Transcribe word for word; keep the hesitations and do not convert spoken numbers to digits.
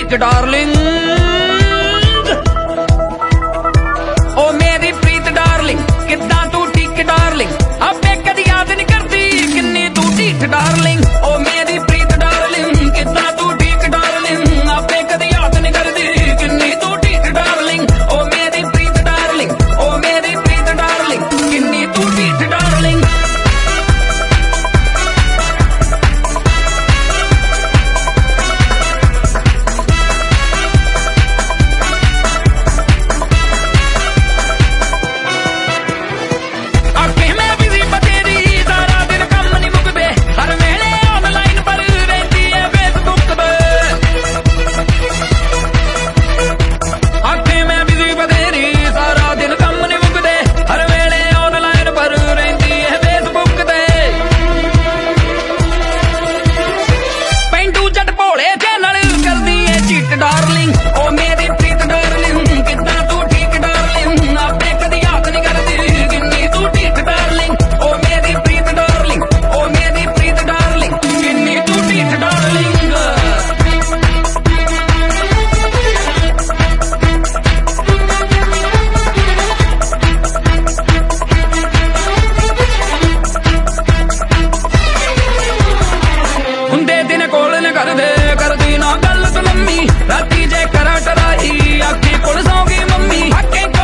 ठीक darling oh मेरी प्रीत darling किद्दां तू ठीक डार्लिंग आपे कदी याद नहीं करती किन्नी तू ठीक डार्लिंग ओ मेरी प्रीत डार्लिंग किद्दां तू ठीक डार्लिंग आपे कदी याद नहीं करती किन्नी तू ठीक डार्लिंग ओ मेरी प्रीत डार्लिंग ओ मेरी प्रीत डार्लिंग किन्नी तू ठीक डार्लिंग डार्लिंग ओ मेरी प्रीत डार्लिंग कितना तू ठीक डार्लिंग आपे कदी याद नहीं करती किन्नी तू ठीक डार्लिंग ओ मेरी प्रीत डार्लिंग ओ मेरी प्रीत डार्लिंग किन्नी तू ठीक डार्लिंग हुंदे दिन कोल न करदे करदी ना गल तू लम्मी राती जे करा टराई आखी कोल सौगी मम्मी आखे